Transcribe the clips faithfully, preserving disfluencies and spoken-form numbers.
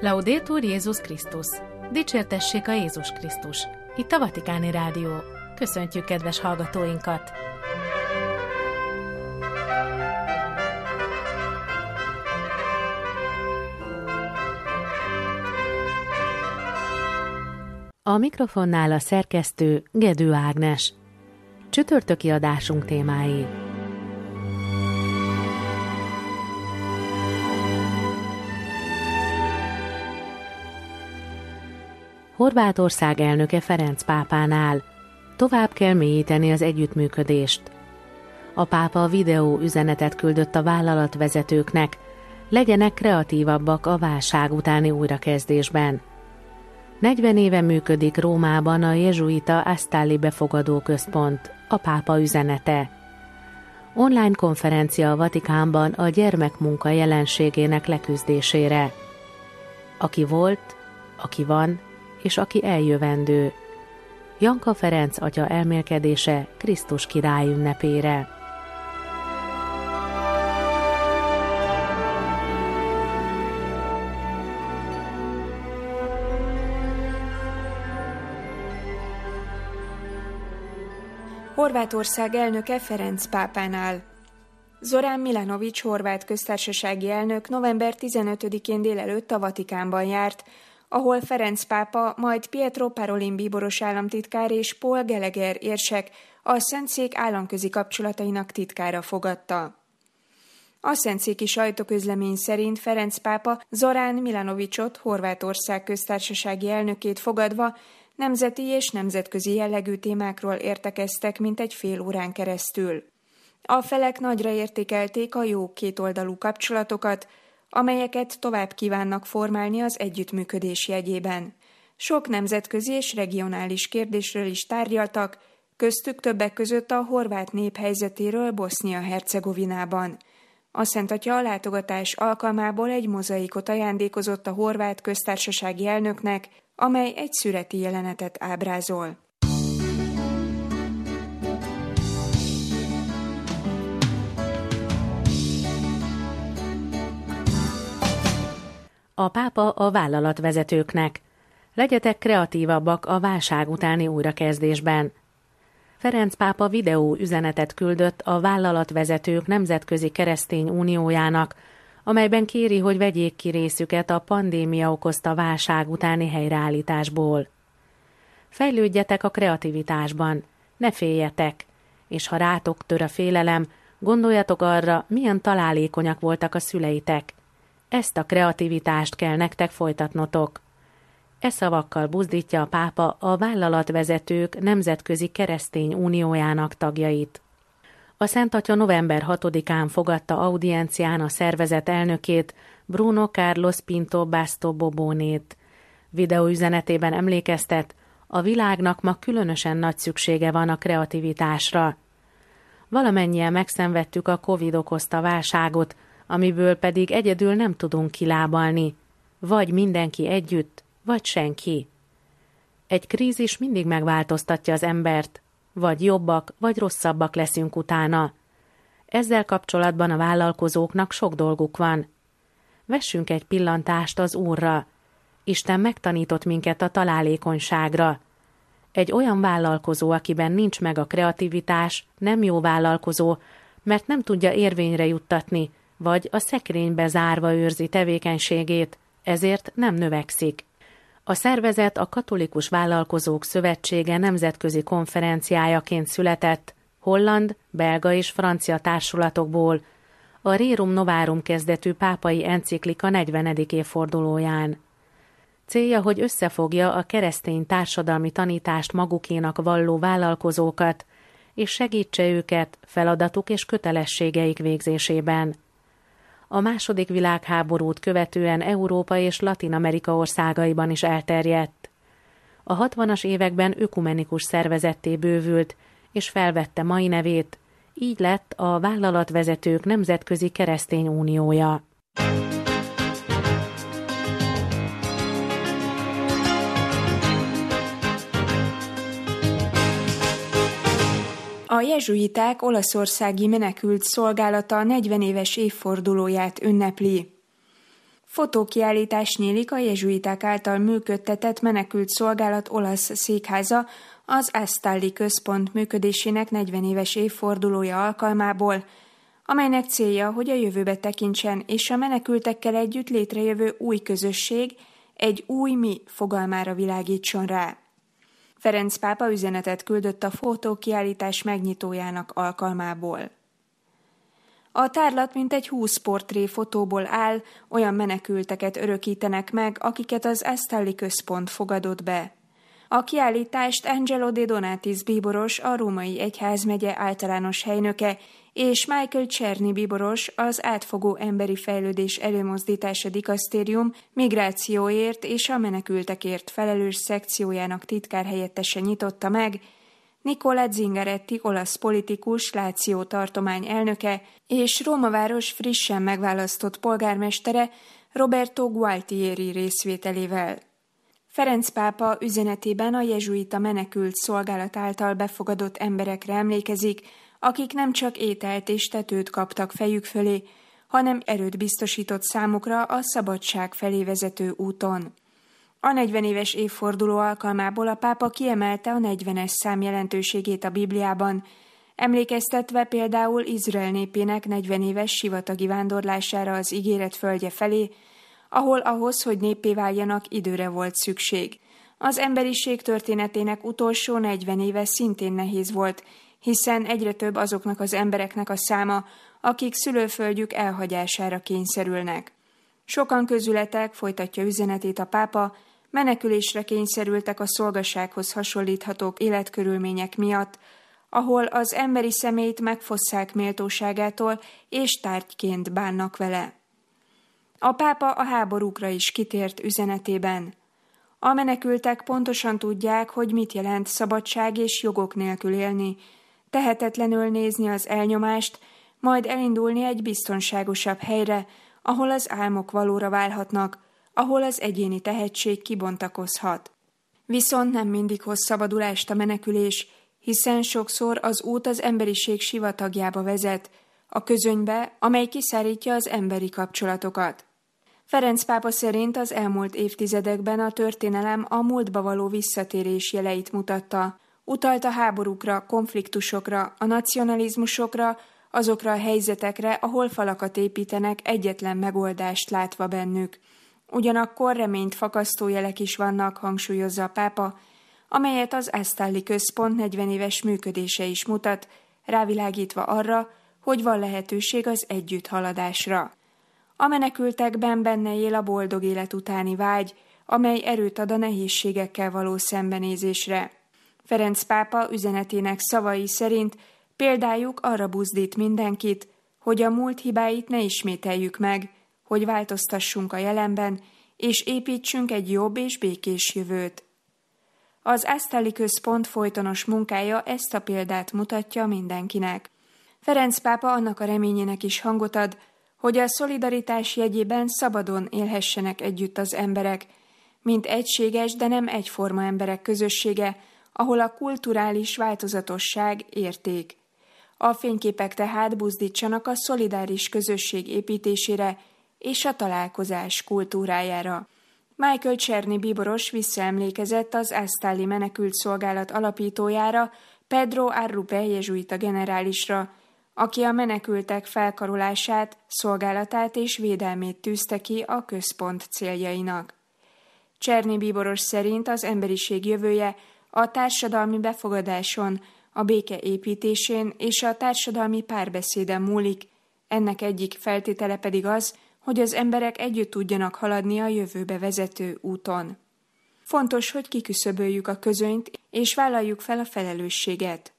Laudetur Jézus Krisztus! Dicsértessék a Jézus Krisztus! Itt a Vatikáni Rádió. Köszöntjük kedves hallgatóinkat! A mikrofonnál a szerkesztő Gedő Ágnes. Csütörtöki adásunk témái. Horvátország elnöke Ferenc pápánál. Tovább kell mélyíteni az együttműködést. A pápa videó üzenetet küldött a vállalatvezetőknek, legyenek kreatívabbak a válság utáni újrakezdésben. negyven éve működik Rómában a jezsuita Astalli befogadó központ, a pápa üzenete. Online konferencia a Vatikánban a gyermekmunka jelenségének leküzdésére. Aki volt, aki van, és aki eljövendő. Janka Ferenc atya elmélkedése Krisztus király ünnepére. Horvátország elnöke Ferenc pápánál. Zoran Milanović horvát köztársasági elnök november tizenötödikén délelőtt a Vatikánban járt, ahol Ferenc pápa, majd Pietro Parolin bíboros államtitkár és Paul Gallagher érsek, a Szentszék államközi kapcsolatainak titkára fogadta. A szentszéki sajtóközlemény szerint Ferenc pápa Zoran Milanovićot, Horvátország köztársasági elnökét fogadva nemzeti és nemzetközi jellegű témákról értekeztek mintegy fél órán keresztül. A felek nagyra értékelték a jó kétoldalú kapcsolatokat, amelyeket tovább kívánnak formálni az együttműködés jegyében. Sok nemzetközi és regionális kérdésről is tárgyaltak, köztük többek között a horvát nép helyzetéről Bosznia-Hercegovinában. A Szent Atya a látogatás alkalmából egy mozaikot ajándékozott a horvát köztársasági elnöknek, amely egy szüreti jelenetet ábrázol. A pápa a vállalatvezetőknek. Legyetek kreatívabbak a válság utáni újrakezdésben. Ferenc pápa videó üzenetet küldött a vállalatvezetők nemzetközi keresztény uniójának, amelyben kéri, hogy vegyék ki részüket a pandémia okozta válság utáni helyreállításból. Fejlődjetek a kreativitásban, ne féljetek, és ha rátok tör a félelem, gondoljatok arra, milyen találékonyak voltak a szüleitek. Ezt a kreativitást kell nektek folytatnotok. E szavakkal buzdítja a pápa a vállalatvezetők nemzetközi keresztény uniójának tagjait. A Szent Atya november hatodikán fogadta audiencián a szervezet elnökét, Bruno Carlos Pinto Basto Bobónét. Videóüzenetében emlékeztet, a világnak ma különösen nagy szüksége van a kreativitásra. Valamennyien megszenvedtük a Covid okozta válságot, amiből pedig egyedül nem tudunk kilábalni. Vagy mindenki együtt, vagy senki. Egy krízis mindig megváltoztatja az embert, vagy jobbak, vagy rosszabbak leszünk utána. Ezzel kapcsolatban a vállalkozóknak sok dolguk van. Vessünk egy pillantást az Úrra. Isten megtanított minket a találékonyságra. Egy olyan vállalkozó, akiben nincs meg a kreativitás, nem jó vállalkozó, mert nem tudja érvényre juttatni, vagy a szekrénybe zárva őrzi tevékenységét, ezért nem növekszik. A szervezet a Katolikus Vállalkozók Szövetsége nemzetközi konferenciájaként született, holland, belga és francia társulatokból, a Rerum Novarum kezdetű pápai enciklika negyvenedik évfordulóján. Célja, hogy összefogja a keresztény társadalmi tanítást magukénak valló vállalkozókat, és segítse őket feladatuk és kötelességeik végzésében. A második világháborút követően Európa és Latin-Amerika országaiban is elterjedt. A hatvanas években ökumenikus szervezetté bővült, és felvette mai nevét, így lett a Vállalatvezetők Nemzetközi Keresztény Uniója. A jezsuiták olaszországi menekült szolgálata negyven éves évfordulóját ünnepli. Fotókiállítás nyílik a jezsuiták által működtetett menekült szolgálat olasz székháza az Astalli Központ működésének negyven éves évfordulója alkalmából, amelynek célja, hogy a jövőbe tekintsen és a menekültekkel együtt létrejövő új közösség egy új mi fogalmára világítson rá. Ferenc pápa üzenetet küldött a fotókiállítás megnyitójának alkalmából. A tárlat mintegy húsz portré fotóból áll, olyan menekülteket örökítenek meg, akiket az Astalli Központ fogadott be. A kiállítást Angelo De Donatis bíboros, a római egyházmegye általános helynöke, és Michael Czerny bíboros, az átfogó emberi fejlődés előmozdítása dikasztérium migrációért és a menekültekért felelős szekciójának titkárhelyettese nyitotta meg, Nicola Zingaretti olasz politikus, Láció tartomány elnöke és Rómaváros frissen megválasztott polgármestere Roberto Gualtieri részvételével. Ferenc pápa üzenetében a jezsuita menekült szolgálat által befogadott emberekre emlékezik, akik nem csak ételt és tetőt kaptak fejük fölé, hanem erőt biztosított számukra a szabadság felé vezető úton. A negyven éves évforduló alkalmából a pápa kiemelte a negyvenes szám jelentőségét a Bibliában, emlékeztetve például Izrael népének negyven éves sivatagi vándorlására az ígéret földje felé, ahol ahhoz, hogy néppé váljanak, időre volt szükség. Az emberiség történetének utolsó negyven éve szintén nehéz volt, hiszen egyre több azoknak az embereknek a száma, akik szülőföldjük elhagyására kényszerülnek. Sokan közületek, folytatja üzenetét a pápa, menekülésre kényszerültek a szolgasághoz hasonlítható életkörülmények miatt, ahol az emberi személyt megfosszák méltóságától és tárgyként bánnak vele. A pápa a háborúkra is kitért üzenetében. A menekültek pontosan tudják, hogy mit jelent szabadság és jogok nélkül élni, tehetetlenül nézni az elnyomást, majd elindulni egy biztonságosabb helyre, ahol az álmok valóra válhatnak, ahol az egyéni tehetség kibontakozhat. Viszont nem mindig hoz szabadulást a menekülés, hiszen sokszor az út az emberiség sivatagjába vezet, a közönybe, amely kiszárítja az emberi kapcsolatokat. Ferenc pápa szerint az elmúlt évtizedekben a történelem a múltba való visszatérés jeleit mutatta, utalt a háborúkra, konfliktusokra, a nacionalizmusokra, azokra a helyzetekre, ahol falakat építenek egyetlen megoldást látva bennük. Ugyanakkor reményt fakasztó jelek is vannak, hangsúlyozza a pápa, amelyet az Astalli Központ negyven éves működése is mutat, rávilágítva arra, hogy van lehetőség az együtthaladásra. A menekültekben benne él a boldog élet utáni vágy, amely erőt ad a nehézségekkel való szembenézésre. Ferenc pápa üzenetének szavai szerint példájuk arra buzdít mindenkit, hogy a múlt hibáit ne ismételjük meg, hogy változtassunk a jelenben, és építsünk egy jobb és békés jövőt. Az Astalli Központ folytonos munkája ezt a példát mutatja mindenkinek. Ferenc pápa annak a reményének is hangot ad, hogy a szolidaritás jegyében szabadon élhessenek együtt az emberek, mint egységes, de nem egyforma emberek közössége, ahol a kulturális változatosság érték. A fényképek tehát buzdítsanak a szolidáris közösség építésére és a találkozás kultúrájára. Michael Czerny bíboros visszaemlékezett az Astalli menekült szolgálat alapítójára, Pedro Arrupe jezsuita generálisra, aki a menekültek felkarolását, szolgálatát és védelmét tűzte ki a központ céljainak. Czerny bíboros szerint az emberiség jövője a társadalmi befogadáson, a béke építésén és a társadalmi párbeszéden múlik, ennek egyik feltétele pedig az, hogy az emberek együtt tudjanak haladni a jövőbe vezető úton. Fontos, hogy kiküszöböljük a közönyt és vállaljuk fel a felelősséget.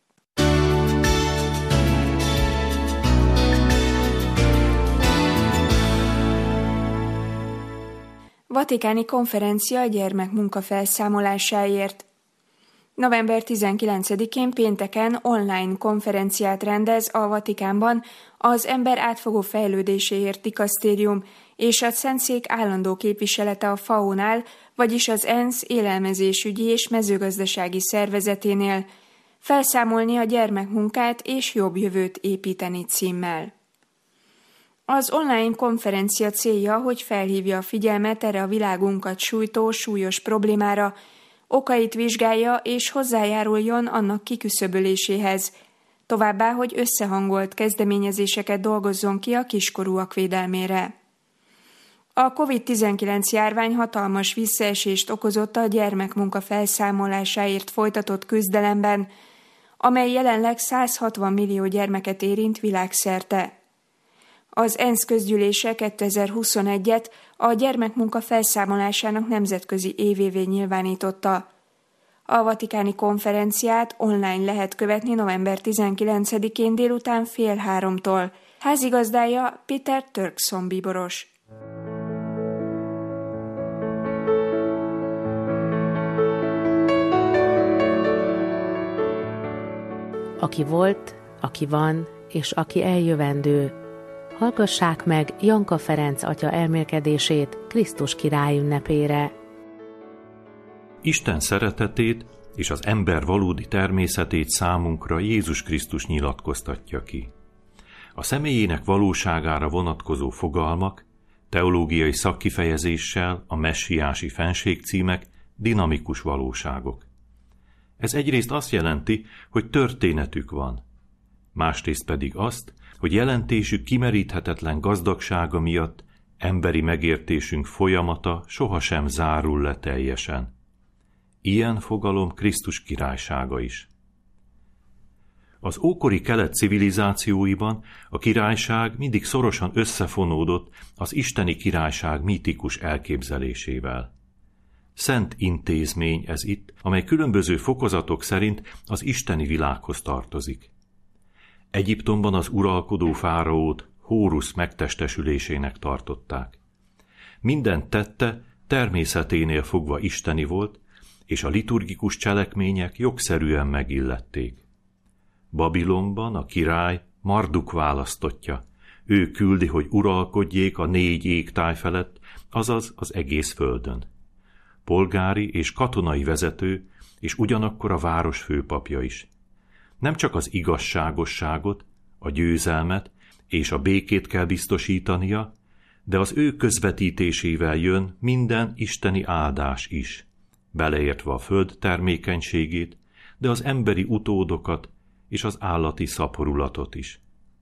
Vatikáni konferencia a gyermekmunka felszámolásáért. november tizenkilencedikén pénteken online konferenciát rendez a Vatikánban az ember átfogó fejlődéséért dikasztérium és a Szentszék állandó képviselete a FAO-nál, vagyis az ENSZ élelmezésügyi és mezőgazdasági szervezeténél, felszámolni a gyermekmunkát és jobb jövőt építeni címmel. Az online konferencia célja, hogy felhívja a figyelmet erre a világunkat sújtó súlyos problémára, okait vizsgálja és hozzájáruljon annak kiküszöböléséhez, továbbá, hogy összehangolt kezdeményezéseket dolgozzon ki a kiskorúak védelmére. A kovid tizenkilenc járvány hatalmas visszaesést okozott a gyermekmunka felszámolásáért folytatott küzdelemben, amely jelenleg száz hatvan millió gyermeket érint világszerte. Az ENSZ közgyűlése kétezer-huszonegyet a gyermekmunka felszámolásának nemzetközi évévé nyilvánította. A vatikáni konferenciát online lehet követni november tizenkilencedikén délután fél háromtól. Házigazdája Peter Turkson bíboros. Aki volt, aki van, és aki eljövendő. Hallgassák meg Janka Ferenc atya elmélkedését Krisztus király ünnepére. Isten szeretetét és az ember valódi természetét számunkra Jézus Krisztus nyilatkoztatja ki. A személyének valóságára vonatkozó fogalmak, teológiai szakkifejezéssel a messiási fenségcímek dinamikus valóságok. Ez egyrészt azt jelenti, hogy történetük van, másrészt pedig azt, hogy jelentésük kimeríthetetlen gazdagsága miatt emberi megértésünk folyamata sohasem zárul le teljesen. Ilyen fogalom Krisztus királysága is. Az ókori kelet civilizációiban a királyság mindig szorosan összefonódott az isteni királyság mítikus elképzelésével. Szent intézmény ez itt, amely különböző fokozatok szerint az isteni világhoz tartozik. Egyiptomban az uralkodó fáraót Hórusz megtestesülésének tartották. Minden tette természeténél fogva isteni volt, és a liturgikus cselekmények jogszerűen megillették. Babilonban a király Marduk választottja, ő küldi, hogy uralkodjék a négy égtáj felett, azaz az egész földön. Polgári és katonai vezető, és ugyanakkor a város főpapja is. Nem csak az igazságosságot, a győzelmet és a békét kell biztosítania, de az ő közvetítésével jön minden isteni áldás is, beleértve a föld termékenységét, de az emberi utódokat és az állati szaporulatot is.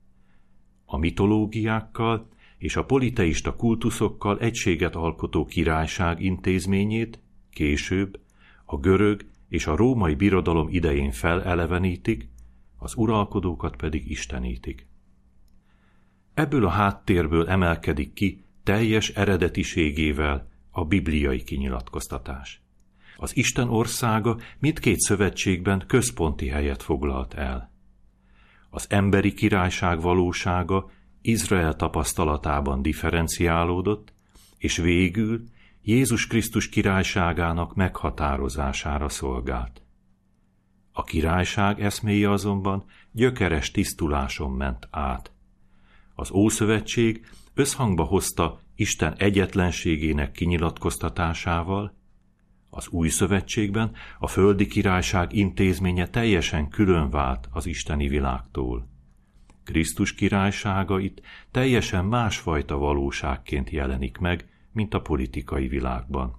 A mitológiákkal és a politeista kultuszokkal egységet alkotó királyság intézményét később a görög és a római birodalom idején felelevenítik, az uralkodókat pedig istenítik. Ebből a háttérből emelkedik ki teljes eredetiségével a bibliai kinyilatkoztatás. Az Isten országa mindkét szövetségben központi helyet foglalt el. Az emberi királyság valósága Izrael tapasztalatában differenciálódott, és végül Jézus Krisztus királyságának meghatározására szolgált. A királyság eszméje azonban gyökeres tisztuláson ment át. Az Ószövetség összhangba hozta Isten egyetlenségének kinyilatkoztatásával, az Új Szövetségben a földi királyság intézménye teljesen külön vált az isteni világtól. Krisztus királysága itt teljesen másfajta valóságként jelenik meg, mint a politikai világban.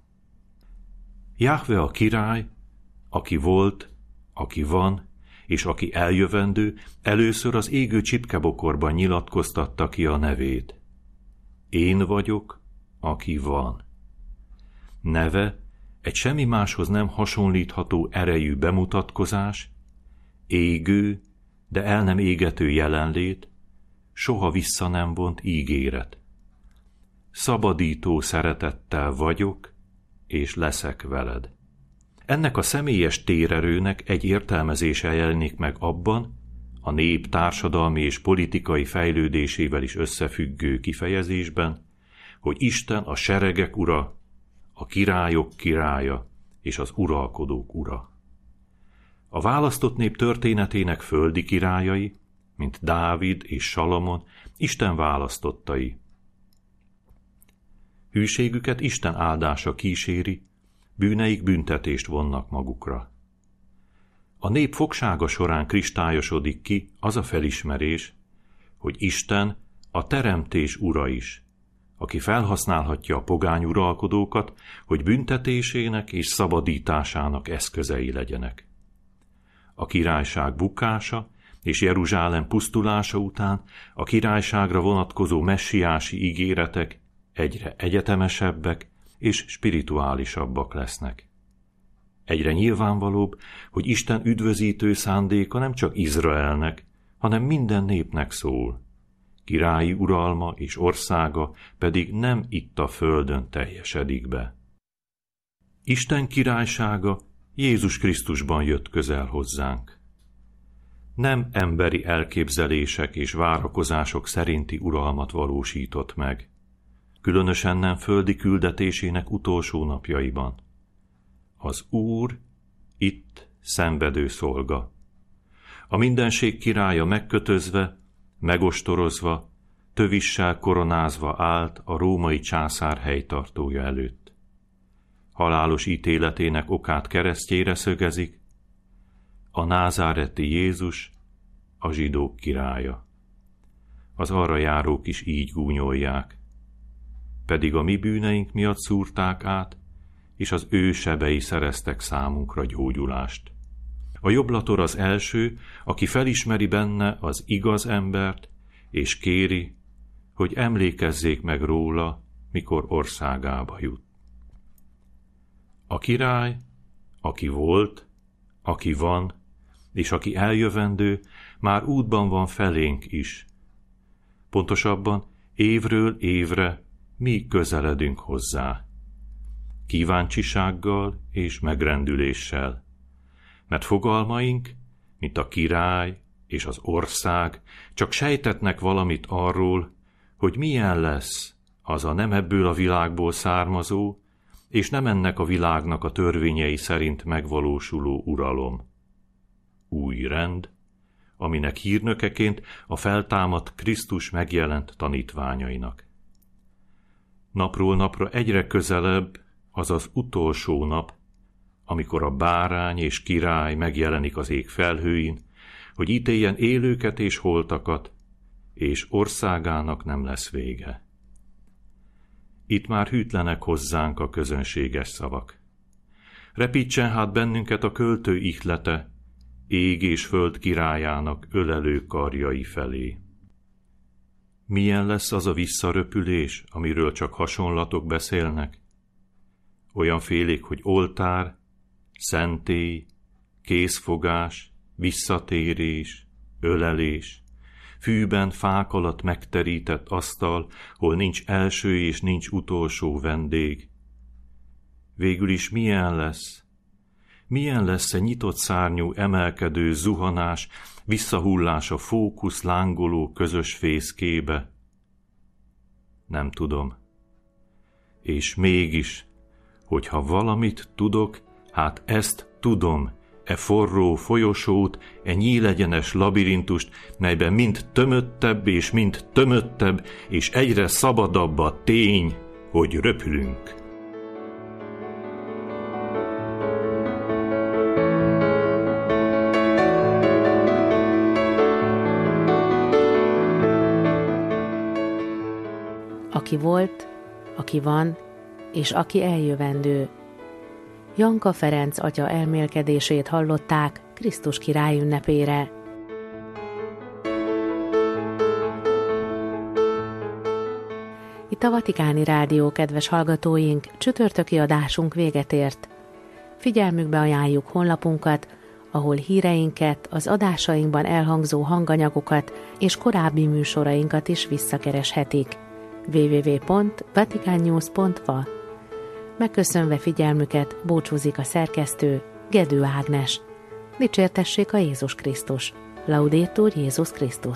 Jahve a király, aki volt, aki van, és aki eljövendő, először az égő csipkebokorban nyilatkoztatta ki a nevét. Én vagyok, aki van. Neve egy semmi máshoz nem hasonlítható erejű bemutatkozás, égő, de el nem égető jelenlét, soha vissza nem vont ígéret. Szabadító szeretettel vagyok, és leszek veled. Ennek a személyes térerőnek egy értelmezése jelenik meg abban, a nép társadalmi és politikai fejlődésével is összefüggő kifejezésben, hogy Isten a seregek ura, a királyok királya és az uralkodók ura. A választott nép történetének földi királyai, mint Dávid és Salamon, Isten választottai. Hűségüket Isten áldása kíséri, bűneik büntetést vonnak magukra. A nép fogsága során kristályosodik ki az a felismerés, hogy Isten a teremtés ura is, aki felhasználhatja a pogány uralkodókat, hogy büntetésének és szabadításának eszközei legyenek. A királyság bukása és Jeruzsálem pusztulása után a királyságra vonatkozó messiási ígéretek egyre egyetemesebbek és spirituálisabbak lesznek. Egyre nyilvánvalóbb, hogy Isten üdvözítő szándéka nem csak Izraelnek, hanem minden népnek szól. Királyi uralma és országa pedig nem itt a földön teljesedik be. Isten királysága Jézus Krisztusban jött közel hozzánk. Nem emberi elképzelések és várakozások szerinti uralmat valósított meg, különösen nem földi küldetésének utolsó napjaiban. Az Úr itt szenvedő szolga. A mindenség királya megkötözve, megostorozva, tövissel koronázva állt a római császár helytartója előtt. Halálos ítéletének okát keresztjére szögezik, a názáreti Jézus a zsidók királya. Az arra járók is így gúnyolják. Pedig a mi bűneink miatt szúrták át, és az ő sebei szereztek számunkra gyógyulást. A jobblator az első, aki felismeri benne az igaz embert, és kéri, hogy emlékezzék meg róla, mikor országába jut. A király, aki volt, aki van, és aki eljövendő, már útban van felénk is. Pontosabban évről évre mi közeledünk hozzá. Kíváncsisággal és megrendüléssel, mert fogalmaink, mint a király és az ország, csak sejtetnek valamit arról, hogy milyen lesz az a nem ebből a világból származó, és nem ennek a világnak a törvényei szerint megvalósuló uralom. Új rend, aminek hírnökeként a feltámadt Krisztus megjelent tanítványainak. Napról napra egyre közelebb az az utolsó nap, amikor a bárány és király megjelenik az ég felhőin, hogy ítéljen élőket és holtakat, és országának nem lesz vége. Itt már hűtlenek hozzánk a közönséges szavak. Repítsen hát bennünket a költő ihlete, ég és föld királyának ölelő karjai felé. Milyen lesz az a visszaröpülés, amiről csak hasonlatok beszélnek? Olyan félék, hogy oltár, szentély, kézfogás, visszatérés, ölelés, fűben fák alatt megterített asztal, hol nincs első és nincs utolsó vendég. Végül is milyen lesz? Milyen lesz a nyitott szárnyú, emelkedő zuhanás, visszahullás a fókusz lángoló közös fészkébe? Nem tudom. És mégis, hogyha valamit tudok, hát ezt tudom, e forró folyosót, e nyílegyenes labirintust, melyben mind tömöttebb és mind tömöttebb, és egyre szabadabb a tény, hogy röpülünk. Aki volt, aki van, és aki eljövendő. Janka Ferenc atya elmélkedését hallották Krisztus király ünnepére. Itt a Vatikáni Rádió, kedves hallgatóink, csütörtöki adásunk véget ért. Figyelmükbe ajánljuk honlapunkat, ahol híreinket, az adásainkban elhangzó hanganyagokat és korábbi műsorainkat is visszakereshetik. double-u double-u double-u pont vaticannews pont va. Megköszönve figyelmüket búcsúzik a szerkesztő, Gedő Ágnes. Dicsértessék a Jézus Krisztus. Laudetur Jézus Krisztus.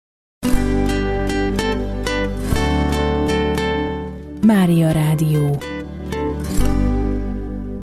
Mária Rádió.